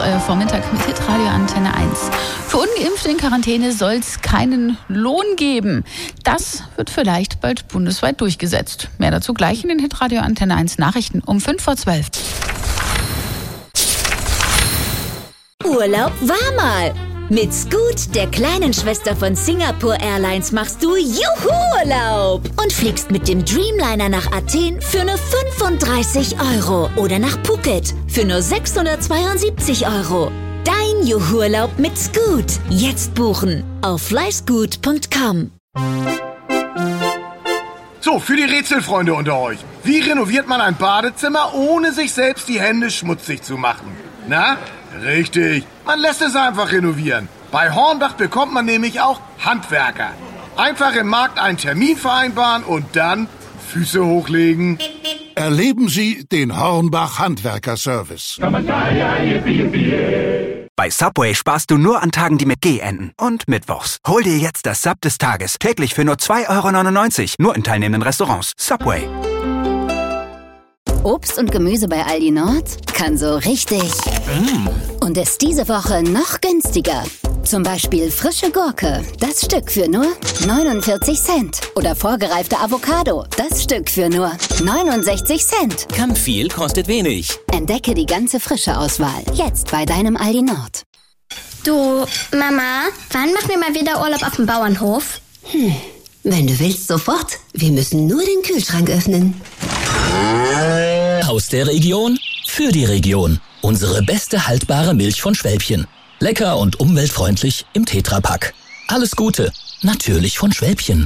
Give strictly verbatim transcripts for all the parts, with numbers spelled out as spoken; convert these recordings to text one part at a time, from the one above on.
äh, Vormittag mit Hitradio Antenne eins. Für Ungeimpfte in Quarantäne soll es keinen Lohn geben. Das wird vielleicht bald bundesweit durchgesetzt. Mehr dazu gleich in den Hitradio Antenne eins Nachrichten um fünf vor zwölf. Urlaub war mal. Mit Scoot, der kleinen Schwester von Singapore Airlines, machst du Juhu-Urlaub und fliegst mit dem Dreamliner nach Athen für nur fünfunddreißig Euro oder nach Phuket für nur sechshundertzweiundsiebzig Euro. Dein Juhu-Urlaub mit Scoot. Jetzt buchen auf flyscoot punkt com. So, für die Rätselfreunde unter euch. Wie renoviert man ein Badezimmer, ohne sich selbst die Hände schmutzig zu machen? Na? Richtig. Man lässt es einfach renovieren. Bei Hornbach bekommt man nämlich auch Handwerker. Einfach im Markt einen Termin vereinbaren und dann Füße hochlegen. Erleben Sie den Hornbach Handwerker-Service. Bei Subway sparst du nur an Tagen, die mit G enden. Und mittwochs. Hol dir jetzt das Sub des Tages. Täglich für nur zwei Euro neunundneunzig. Nur in teilnehmenden Restaurants. Subway. Obst und Gemüse bei Aldi Nord kann so richtig. Mm. Und ist diese Woche noch günstiger. Zum Beispiel frische Gurke, das Stück für nur neunundvierzig Cent. Oder vorgereifte Avocado, das Stück für nur neunundsechzig Cent. Kann viel, kostet wenig. Entdecke die ganze frische Auswahl jetzt bei deinem Aldi Nord. Du, Mama, wann machen wir mal wieder Urlaub auf dem Bauernhof? Hm, wenn du willst, sofort. Wir müssen nur den Kühlschrank öffnen. Aus der Region, für die Region. Unsere beste haltbare Milch von Schwäbchen. Lecker und umweltfreundlich im Tetrapack. Alles Gute, natürlich von Schwäbchen.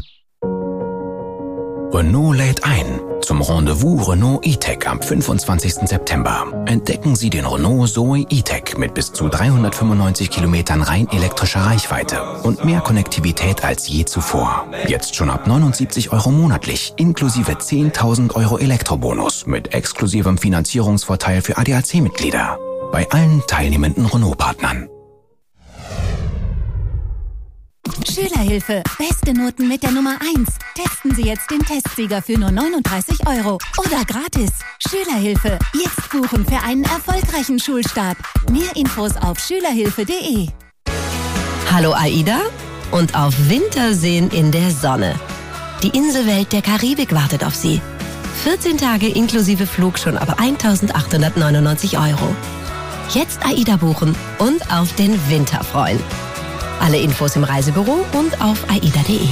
Renault lädt ein zum Rendezvous Renault E-Tech am fünfundzwanzigsten September. Entdecken Sie den Renault Zoe E-Tech mit bis zu dreihundertfünfundneunzig Kilometern rein elektrischer Reichweite und mehr Konnektivität als je zuvor. Jetzt schon ab neunundsiebzig Euro monatlich, inklusive zehntausend Euro Elektrobonus mit exklusivem Finanzierungsvorteil für A D A C-Mitglieder. Bei allen teilnehmenden Renault-Partnern. Schülerhilfe. Beste Noten mit der Nummer eins. Testen Sie jetzt den Testsieger für nur neununddreißig Euro. Oder gratis. Schülerhilfe. Jetzt buchen für einen erfolgreichen Schulstart. Mehr Infos auf schülerhilfe punkt de. Hallo AIDA und auf Winterseen in der Sonne. Die Inselwelt der Karibik wartet auf Sie. vierzehn Tage inklusive Flug schon ab eintausendachthundertneunundneunzig Euro. Jetzt AIDA buchen und auf den Winter freuen. Alle Infos im Reisebüro und auf aida punkt de.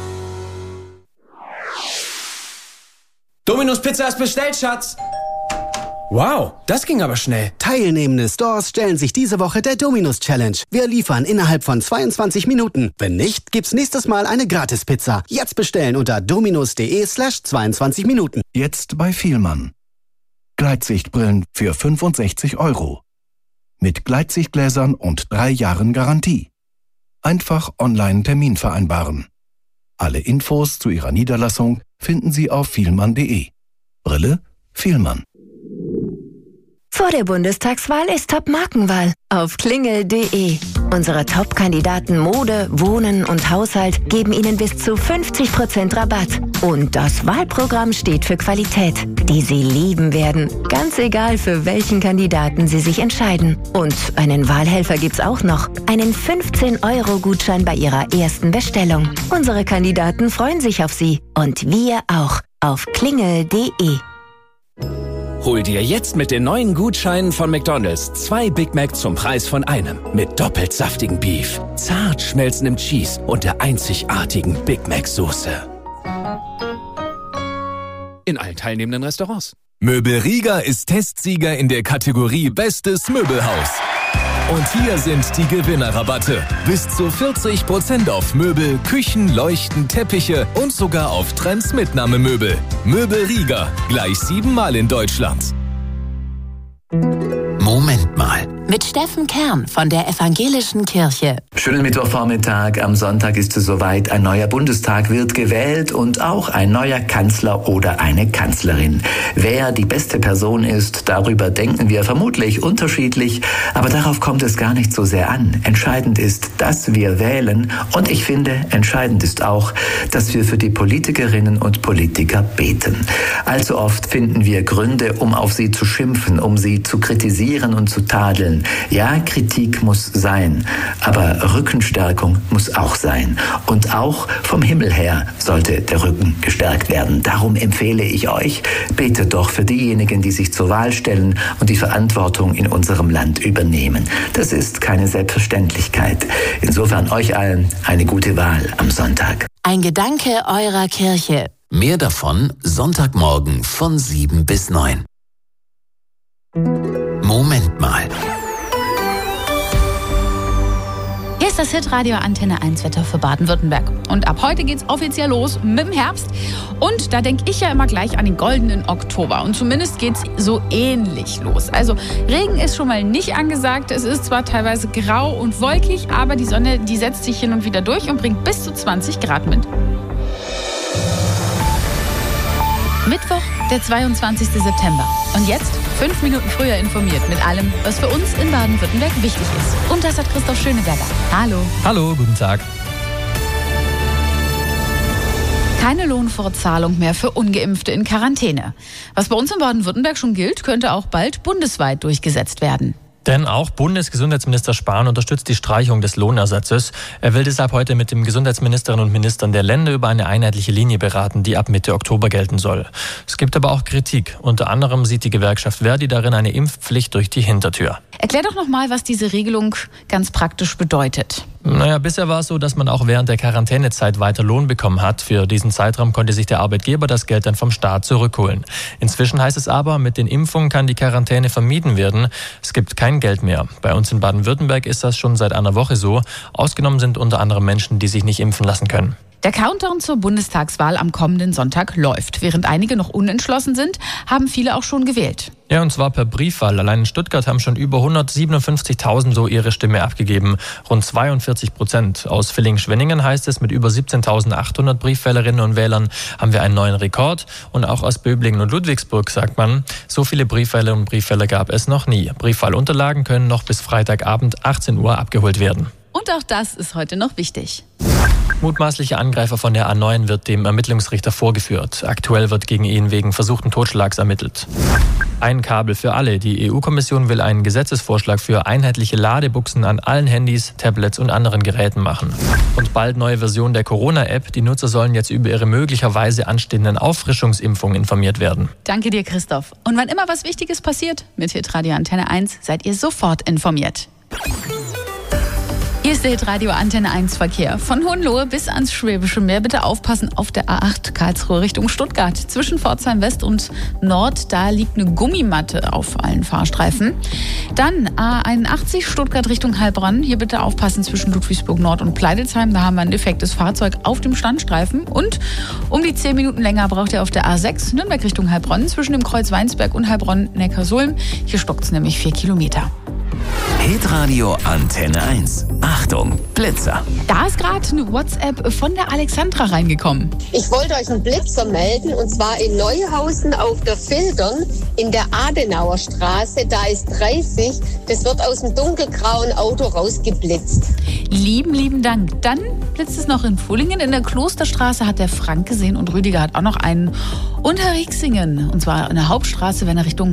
Domino's Pizza ist bestellt, Schatz. Wow, das ging aber schnell. Teilnehmende Stores stellen sich diese Woche der Domino's Challenge. Wir liefern innerhalb von zweiundzwanzig Minuten. Wenn nicht, gibt's nächstes Mal eine Gratis-Pizza. Jetzt bestellen unter dominos.de slash 22 Minuten. Jetzt bei Vielmann. Gleitsichtbrillen für fünfundsechzig Euro. Mit Gleitsichtgläsern und drei Jahren Garantie. Einfach online Termin vereinbaren. Alle Infos zu Ihrer Niederlassung finden Sie auf vielmann punkt de. Brille Vielmann. Vor der Bundestagswahl ist Top-Markenwahl auf klingel punkt de. Unsere Top-Kandidaten Mode, Wohnen und Haushalt geben Ihnen bis zu fünfzig Prozent Rabatt. Und das Wahlprogramm steht für Qualität, die Sie lieben werden. Ganz egal, für welchen Kandidaten Sie sich entscheiden. Und einen Wahlhelfer gibt's auch noch. Einen fünfzehn Euro Gutschein bei Ihrer ersten Bestellung. Unsere Kandidaten freuen sich auf Sie. Und wir auch. Auf klingel punkt de. Hol dir jetzt mit den neuen Gutscheinen von McDonald's zwei Big Mac zum Preis von einem. Mit doppelt saftigen Beef, zart schmelzendem Cheese und der einzigartigen Big Mac Soße. In allen teilnehmenden Restaurants. Möbel Rieger ist Testsieger in der Kategorie Bestes Möbelhaus. Und hier sind die Gewinnerrabatte. Bis zu vierzig Prozent auf Möbel, Küchen, Leuchten, Teppiche und sogar auf Trends Mitnahmemöbel. Möbel Rieger, gleich siebenmal in Deutschland. Moment mal. Mit Steffen Kern von der Evangelischen Kirche. Schönen Mittwochvormittag. Am Sonntag ist es soweit. Ein neuer Bundestag wird gewählt und auch ein neuer Kanzler oder eine Kanzlerin. Wer die beste Person ist, darüber denken wir vermutlich unterschiedlich. Aber darauf kommt es gar nicht so sehr an. Entscheidend ist, dass wir wählen. Und ich finde, entscheidend ist auch, dass wir für die Politikerinnen und Politiker beten. Allzu oft finden wir Gründe, um auf sie zu schimpfen, um sie zu kritisieren und zu tadeln. können. Ja, Kritik muss sein, aber Rückenstärkung muss auch sein. Und auch vom Himmel her sollte der Rücken gestärkt werden. Darum empfehle ich euch, betet doch für diejenigen, die sich zur Wahl stellen und die Verantwortung in unserem Land übernehmen. Das ist keine Selbstverständlichkeit. Insofern euch allen eine gute Wahl am Sonntag. Ein Gedanke eurer Kirche. Mehr davon Sonntagmorgen von sieben bis neun. Moment mal. Hier ist das Hitradio Antenne eins Wetter für Baden-Württemberg. Und ab heute geht's offiziell los mit dem Herbst. Und da denke ich ja immer gleich an den goldenen Oktober. Und zumindest geht's so ähnlich los. Also Regen ist schon mal nicht angesagt. Es ist zwar teilweise grau und wolkig, aber die Sonne, die setzt sich hin und wieder durch und bringt bis zu zwanzig Grad mit. Mittwoch, der zweiundzwanzigster September. Und jetzt fünf Minuten früher informiert mit allem, was für uns in Baden-Württemberg wichtig ist. Und das hat Christoph Schöneberger. Hallo. Hallo, guten Tag. Keine Lohnfortzahlung mehr für Ungeimpfte in Quarantäne. Was bei uns in Baden-Württemberg schon gilt, könnte auch bald bundesweit durchgesetzt werden. Denn auch Bundesgesundheitsminister Spahn unterstützt die Streichung des Lohnersatzes. Er will deshalb heute mit den Gesundheitsministerinnen und Ministern der Länder über eine einheitliche Linie beraten, die ab Mitte Oktober gelten soll. Es gibt aber auch Kritik. Unter anderem sieht die Gewerkschaft Verdi darin eine Impfpflicht durch die Hintertür. Erklär doch nochmal, was diese Regelung ganz praktisch bedeutet. Naja, bisher war es so, dass man auch während der Quarantänezeit weiter Lohn bekommen hat. Für diesen Zeitraum konnte sich der Arbeitgeber das Geld dann vom Staat zurückholen. Inzwischen heißt es aber, mit den Impfungen kann die Quarantäne vermieden werden. Es gibt kein Geld mehr. Bei uns in Baden-Württemberg ist das schon seit einer Woche so. Ausgenommen sind unter anderem Menschen, die sich nicht impfen lassen können. Der Countdown zur Bundestagswahl am kommenden Sonntag läuft. Während einige noch unentschlossen sind, haben viele auch schon gewählt. Ja, und zwar per Briefwahl. Allein in Stuttgart haben schon über hundertsiebenundfünfzigtausend so ihre Stimme abgegeben. Rund zweiundvierzig Prozent. Aus Villingen-Schwenningen heißt es, mit über siebzehntausendachthundert Briefwählerinnen und Wählern haben wir einen neuen Rekord. Und auch aus Böblingen und Ludwigsburg sagt man, so viele Briefwähler und Briefwähler gab es noch nie. Briefwahlunterlagen können noch bis Freitagabend achtzehn Uhr abgeholt werden. Und auch das ist heute noch wichtig. Mutmaßlicher Angreifer von der A neun wird dem Ermittlungsrichter vorgeführt. Aktuell wird gegen ihn wegen versuchten Totschlags ermittelt. Ein Kabel für alle. Die E U-Kommission will einen Gesetzesvorschlag für einheitliche Ladebuchsen an allen Handys, Tablets und anderen Geräten machen. Und bald neue Version der Corona-App. Die Nutzer sollen jetzt über ihre möglicherweise anstehenden Auffrischungsimpfungen informiert werden. Danke dir, Christoph. Und wann immer was Wichtiges passiert, mit Hitradio Antenne eins seid ihr sofort informiert. Hier ist der Hitradio Antenne eins Verkehr. Von Hohenlohe bis ans Schwäbische Meer. Bitte aufpassen auf der A acht Karlsruhe Richtung Stuttgart. Zwischen Pforzheim West und Nord, da liegt eine Gummimatte auf allen Fahrstreifen. Dann A einundachtzig Stuttgart Richtung Heilbronn. Hier bitte aufpassen zwischen Ludwigsburg Nord und Pleidelsheim. Da haben wir ein defektes Fahrzeug auf dem Standstreifen. Und um die zehn Minuten länger braucht ihr auf der A sechs Nürnberg Richtung Heilbronn. Zwischen dem Kreuz Weinsberg und Heilbronn-Neckarsulm. Hier stockt es nämlich vier Kilometer. Hitradio Antenne eins. Achtung, Blitzer. Da ist gerade eine WhatsApp von der Alexandra reingekommen. Ich wollte euch einen Blitzer melden, und zwar in Neuhausen auf der Filtern in der Adenauer Straße. Da ist dreißig. Das wird aus dem dunkelgrauen Auto rausgeblitzt. Lieben, lieben Dank. Dann blitzt es noch in Pfullingen. In der Klosterstraße hat der Frank gesehen und Rüdiger hat auch noch einen unterwegs singen. Und zwar in der Hauptstraße, wenn er Richtung